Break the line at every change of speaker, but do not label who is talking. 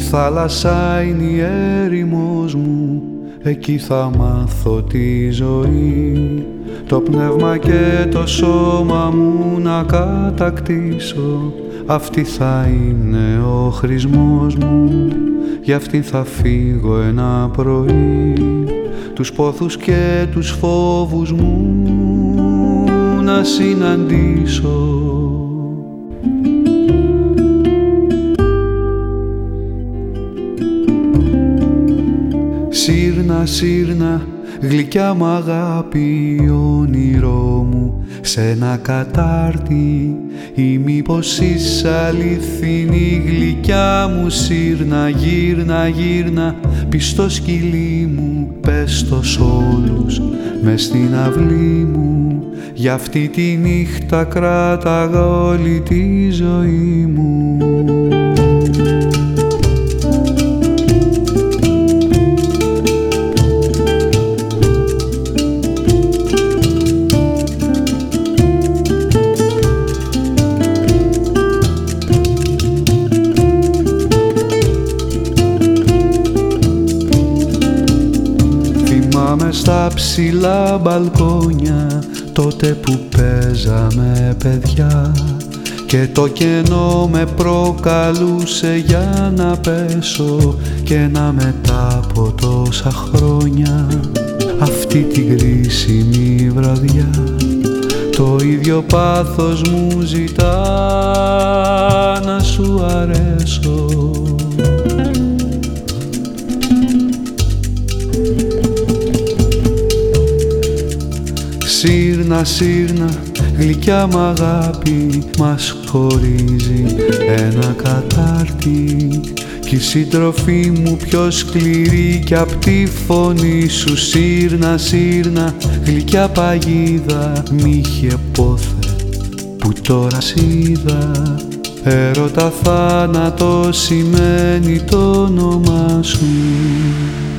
θάλασσα είναι η έρημος μου, εκεί θα μάθω τη ζωή. Το πνεύμα και το σώμα μου να κατακτήσω, αυτή θα είναι ο χρησμός μου, γι' αυτή θα φύγω ένα πρωί. Τους πόθους και τους φόβους μου να συναντήσω. Σύρνα, σύρνα, γλυκιά μ' αγάπη, όνειρό μου σ' ένα κατάρτι, ή μήπως είσαι αληθινή γλυκιά μου σύρνα. Γύρνα, γύρνα, πεις στο σκυλί μου, πες το σ' όλους μες στην αυλή μου, για αυτή τη νύχτα κράταγα όλη τη ζωή μου. Θυμάμαι στα ψηλά μπαλκόνια, τότε που παίζαμε παιδιά, και το κενό με προκαλούσε για να πέσω και να μετά από τόσα χρόνια αυτή τη κρίσιμη βραδιά το ίδιο πάθος μου ζητά να σου αρέσω. Σύρνα, σύρνα, γλυκιά μ' αγάπη, μας χωρίζει ένα κατάρτι, κι η σύντροφή μου πιο σκληρή κι απ' τη φωνή σου. Σύρνα, σύρνα, γλυκιά παγίδα, μη είχε πόθε που τώρα σ' είδα. Έρωτα θάνατο σημαίνει το όνομά σου.